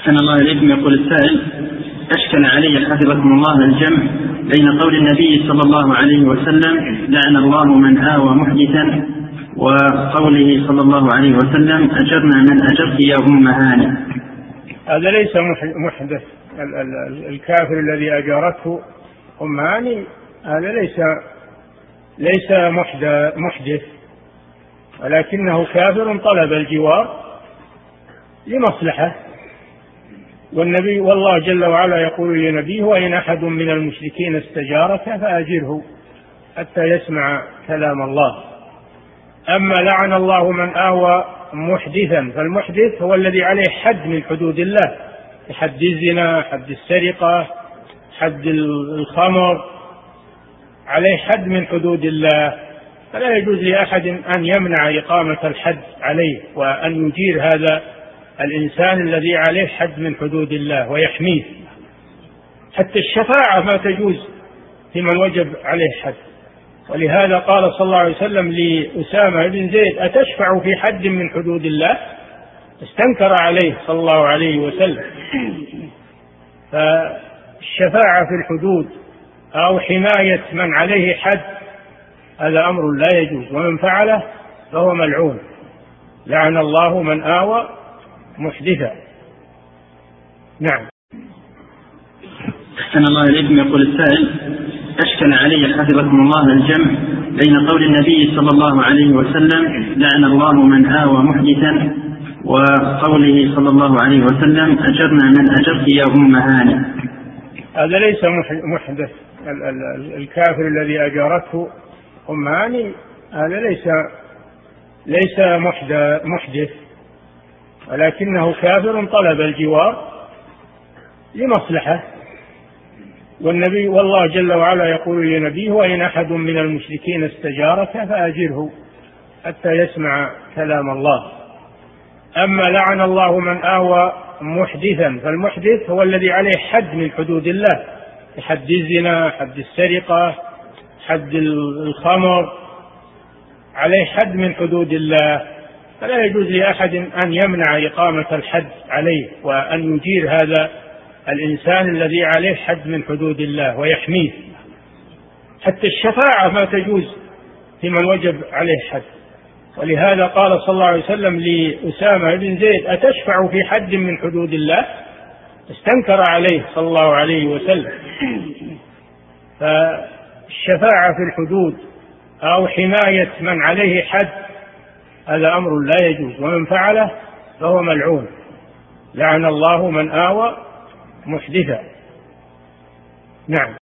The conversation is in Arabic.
أحسن الله إليكم. يقول السائل: أشكل علي حفظكم الله الجمع بين قول النبي صلى الله عليه وسلم لعن الله من آوى محدثا وقوله صلى الله عليه وسلم أجرنا من أجرت يا أم هانئ. هذا ليس محدث. الكافر الذي أجرته أم هانئ هذا ليس محدث، ولكنه كافر طلب الجوار لمصلحة. والنبي والله جل وعلا يقول لنبيه: وإن أحد من المشركين استجارك فأجره حتى يسمع كلام الله. أما لعن الله من آوى محدثا، فالمحدث هو الذي عليه حد من حدود الله، حد الزنا، حد السرقة، حد الخمر، عليه حد من حدود الله، فلا يجوز لأحد أن يمنع إقامة الحد عليه وأن يجير هذا الإنسان الذي عليه حد من حدود الله ويحميه. حتى الشفاعة ما تجوز في من وجب عليه حد. ولهذا قال صلى الله عليه وسلم لأسامة بن زيد: أتشفع في حد من حدود الله؟ استنكر عليه صلى الله عليه وسلم. فالشفاعة في الحدود أو حماية من عليه حد هذا أمر لا يجوز، ومن فعله فهو ملعون. لعن الله من آوى محدثا. نعم. أحسن الله إليكم. يقول السائل: أشكل علي حفظكم الله الجمع بين قول النبي صلى الله عليه وسلم لعن الله من آوى محدثا وقوله صلى الله عليه وسلم أجرنا من أجرت يا أم هانئ. هذا ليس محدث. الكافر الذي أجرته أم هانئ هذا ليس محدث، ولكنه كافر طلب الجوار لمصلحة. والنبي والله جل وعلا يقول لنبيه: وإن أحد من المشركين استجارك فأجره حتى يسمع كلام الله. أما لعن الله من آوى محدثا، فالمحدث هو الذي عليه حد من حدود الله، حد الزنا، حد السرقة، حد الخمر، عليه حد من حدود الله، فلا يجوز لأحد أن يمنع إقامة الحد عليه وأن يجير هذا الإنسان الذي عليه حد من حدود الله ويحميه. حتى الشفاعة ما تجوز في من وجب عليه حد. ولهذا قال صلى الله عليه وسلم لأسامة بن زيد: أتشفع في حد من حدود الله؟ استنكر عليه صلى الله عليه وسلم. فالشفاعة في الحدود أو حماية من عليه حد هذا أمر لا يجوز، ومن فعله فهو ملعون. لعن الله من آوى محدثا. نعم.